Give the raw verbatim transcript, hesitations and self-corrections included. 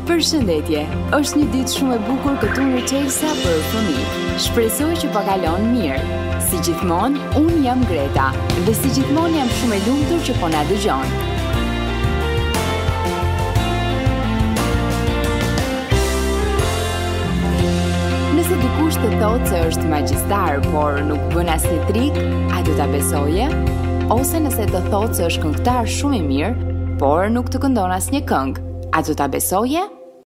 Përshëndetje, është një ditë shumë e bukur këtu në Chelsea për fëmijë. Shpresoj që po kalon mirë. Si gjithmonë, unë jam Greta dhe si gjithmonë jam shumë e lumtur që po na dëgjon. Nëse dikush të thotë se është magjistar, por nuk bën asnjë trik, a do ta besoje? Ose nëse të thotë se është këngëtar shumë i mirë, por nuk të këndon asnjë këngë, a do ta besoje?